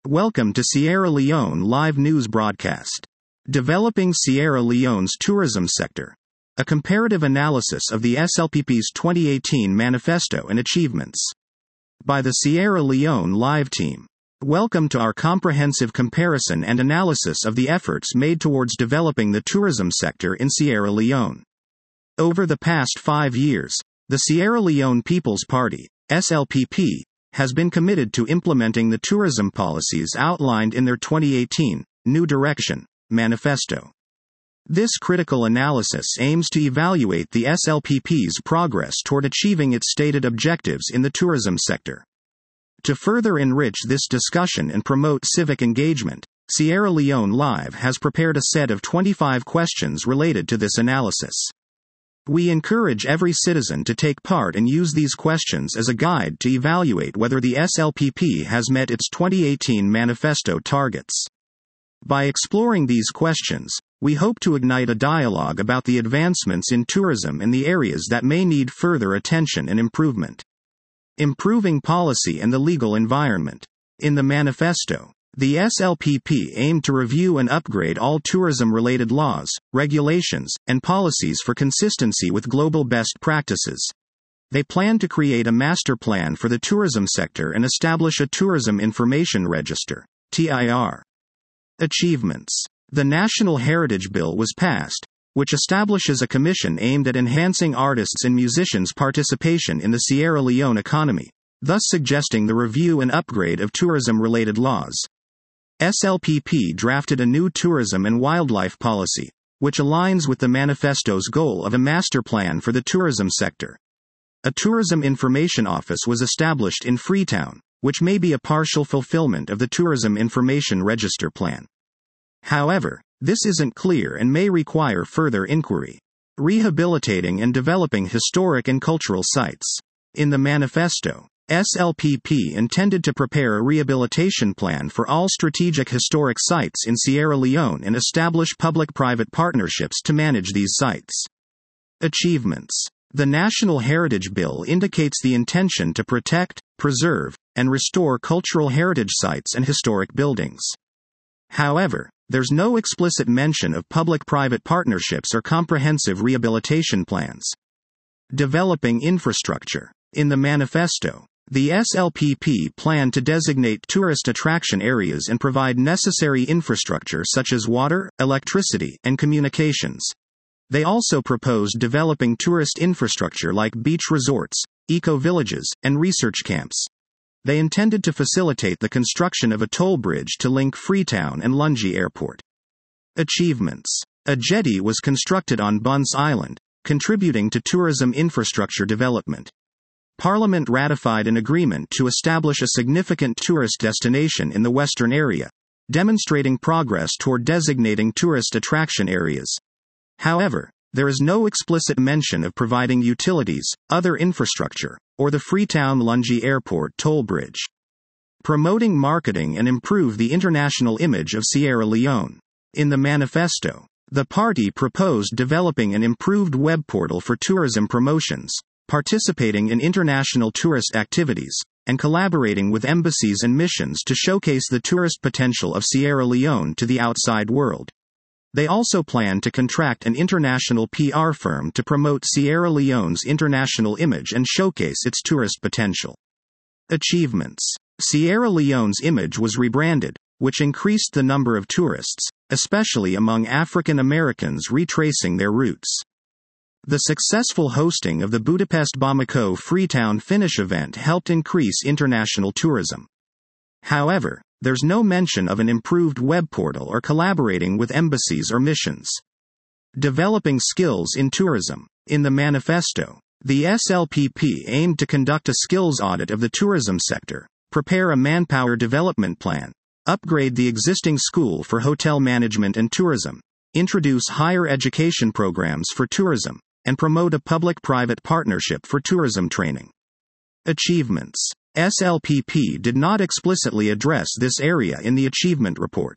Welcome to Sierra Leone Live News Broadcast. Developing Sierra Leone's Tourism Sector. A comparative analysis of the SLPP's 2018 manifesto and achievements. By the Sierra Leone Live team. Welcome to our comprehensive comparison and analysis of the efforts made towards developing the tourism sector in Sierra Leone. Over the past 5 years, the Sierra Leone People's Party, SLPP, has been committed to implementing the tourism policies outlined in their 2018 New Direction manifesto. This critical analysis aims to evaluate the SLPP's progress toward achieving its stated objectives in the tourism sector. To further enrich this discussion and promote civic engagement, Sierra Leone Live has prepared a set of 25 questions related to this analysis. We encourage every citizen to take part and use these questions as a guide to evaluate whether the SLPP has met its 2018 manifesto targets. By exploring these questions, we hope to ignite a dialogue about the advancements in tourism and the areas that may need further attention and improvement. Improving policy and the legal environment. In the manifesto, the SLPP aimed to review and upgrade all tourism-related laws, regulations, and policies for consistency with global best practices. They plan to create a master plan for the tourism sector and establish a Tourism Information Register, TIR. Achievements. The National Heritage Bill was passed, which establishes a commission aimed at enhancing artists' and musicians' participation in the Sierra Leone economy, thus suggesting the review and upgrade of tourism-related laws. SLPP drafted a new tourism and wildlife policy, which aligns with the manifesto's goal of a master plan for the tourism sector. A Tourism Information Office was established in Freetown, which may be a partial fulfillment of the Tourism Information Register plan. However, this isn't clear and may require further inquiry. Rehabilitating and developing historic and cultural sites. In the manifesto, SLPP intended to prepare a rehabilitation plan for all strategic historic sites in Sierra Leone and establish public-private partnerships to manage these sites. Achievements. The National Heritage Bill indicates the intention to protect, preserve, and restore cultural heritage sites and historic buildings. However, there's no explicit mention of public-private partnerships or comprehensive rehabilitation plans. Developing infrastructure. In the manifesto, the SLPP planned to designate tourist attraction areas and provide necessary infrastructure such as water, electricity, and communications. They also proposed developing tourist infrastructure like beach resorts, eco-villages, and research camps. They intended to facilitate the construction of a toll bridge to link Freetown and Lungi Airport. Achievements. A jetty was constructed on Bunce Island, contributing to tourism infrastructure development. Parliament ratified an agreement to establish a significant tourist destination in the western area, demonstrating progress toward designating tourist attraction areas. However, there is no explicit mention of providing utilities, other infrastructure, or the Freetown-Lungi Airport toll bridge. Promoting marketing and improve the international image of Sierra Leone. In the manifesto, the party proposed developing an improved web portal for tourism promotions, participating in international tourist activities, and collaborating with embassies and missions to showcase the tourist potential of Sierra Leone to the outside world. They also plan to contract an international PR firm to promote Sierra Leone's international image and showcase its tourist potential. Achievements. Sierra Leone's image was rebranded, which increased the number of tourists, especially among African Americans retracing their roots. The successful hosting of the Budapest-Bamako Freetown Finish event helped increase international tourism. However, there's no mention of an improved web portal or collaborating with embassies or missions. Developing skills in tourism. In the manifesto, the SLPP aimed to conduct a skills audit of the tourism sector, prepare a manpower development plan, upgrade the existing school for hotel management and tourism, introduce higher education programs for tourism, and promote a public-private partnership for tourism training. Achievements. SLPP did not explicitly address this area in the achievement report.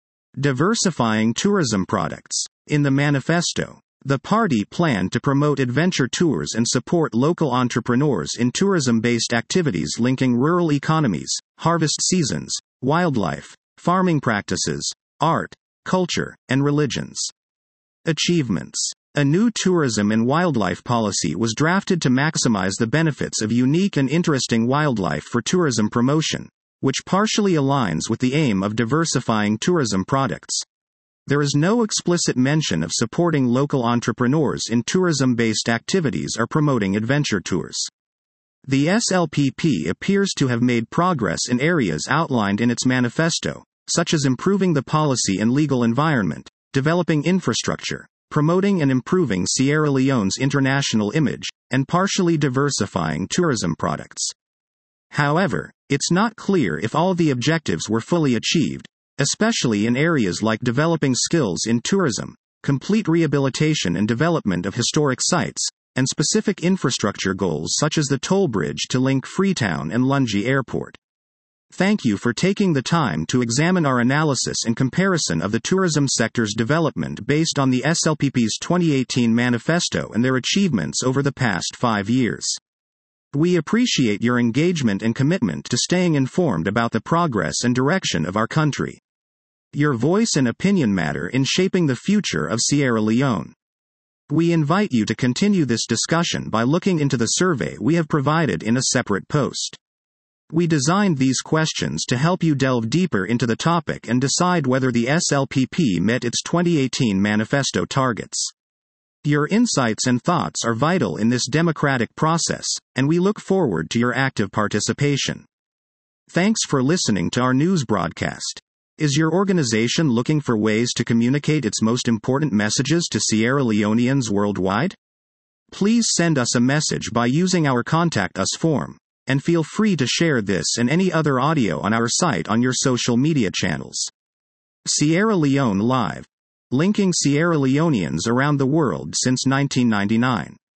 Diversifying tourism products. In the manifesto, the party planned to promote adventure tours and support local entrepreneurs in tourism-based activities linking rural economies, harvest seasons, wildlife, farming practices, art, culture, and religions. Achievements. A new tourism and wildlife policy was drafted to maximize the benefits of unique and interesting wildlife for tourism promotion, which partially aligns with the aim of diversifying tourism products. There is no explicit mention of supporting local entrepreneurs in tourism-based activities or promoting adventure tours. The SLPP appears to have made progress in areas outlined in its manifesto, such as improving the policy and legal environment, developing infrastructure, promoting and improving Sierra Leone's international image, and partially diversifying tourism products. However, it's not clear if all the objectives were fully achieved, especially in areas like developing skills in tourism, complete rehabilitation and development of historic sites, and specific infrastructure goals such as the toll bridge to link Freetown and Lungi Airport. Thank you for taking the time to examine our analysis and comparison of the tourism sector's development based on the SLPP's 2018 manifesto and their achievements over the past 5 years. We appreciate your engagement and commitment to staying informed about the progress and direction of our country. Your voice and opinion matter in shaping the future of Sierra Leone. We invite you to continue this discussion by looking into the survey we have provided in a separate post. We designed these questions to help you delve deeper into the topic and decide whether the SLPP met its 2018 manifesto targets. Your insights and thoughts are vital in this democratic process, and we look forward to your active participation. Thanks for listening to our news broadcast. Is your organization looking for ways to communicate its most important messages to Sierra Leoneans worldwide? Please send us a message by using our Contact Us form, and feel free to share this and any other audio on our site on your social media channels. Sierra Leone Live. Linking Sierra Leoneans around the world since 1999.